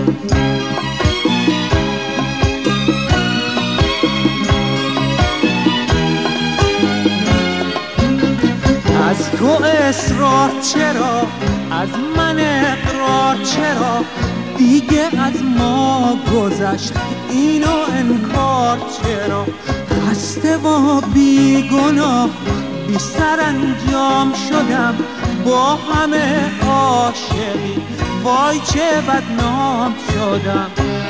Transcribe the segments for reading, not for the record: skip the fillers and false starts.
از تو اصرار چرا، از من اقرار چرا، دیگه از ما گذشت اینو انکار چرا، خسته و بیگناه بی سرانجام شدم با همه عاشقی، وای چه بدنام شدم.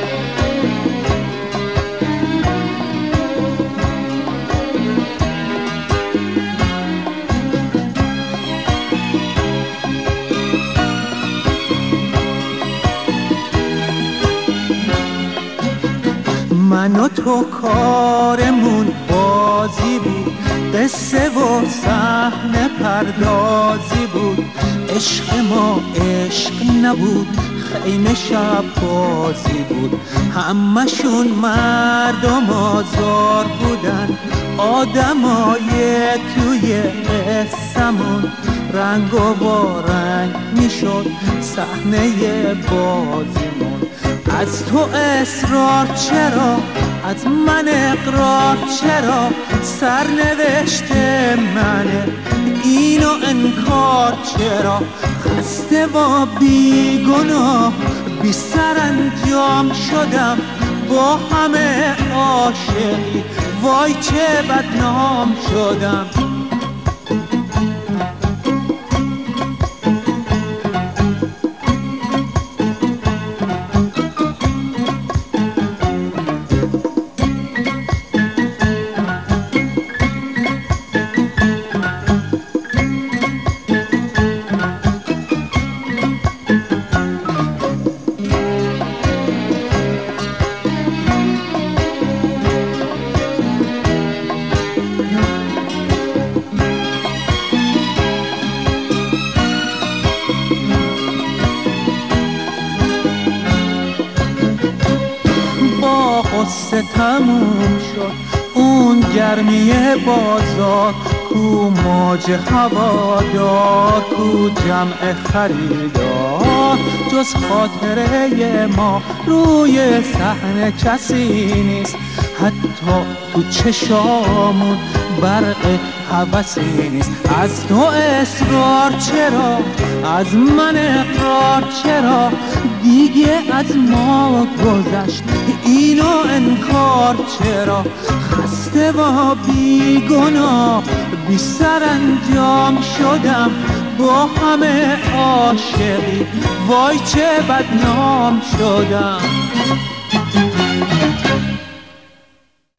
من و تو کارمون بازی بود، قصه و صحنه پردازی بود، عشق ما عشق نبود، خیمه شب بازی بود، همشون مردم آزار بودن، آدمای توی قصه‌مون رنگ و رنگ میشد صحنه بازیمون. از تو اصرار چرا، از من اقرار چرا، سرنوشت منه اینو انکار چرا، خسته و بیگناه بی سرانجام شدم با همه عاشقی، وای چه بدنام شدم. قصه تموم شد اون گرمی بازار، کو موج هوادار، کو جمع خریدار، جز خاطره ما روی صحنه کسی نیست، حتی تو چشامون برق هوسی نیست. از تو اصرار چرا، از من اقرار چرا، دیگه از ما گذشت اینو انکار چرا، خسته و بیگناه بی سرانجام شدم با همه عاشقی، وای چه بدنام شدم.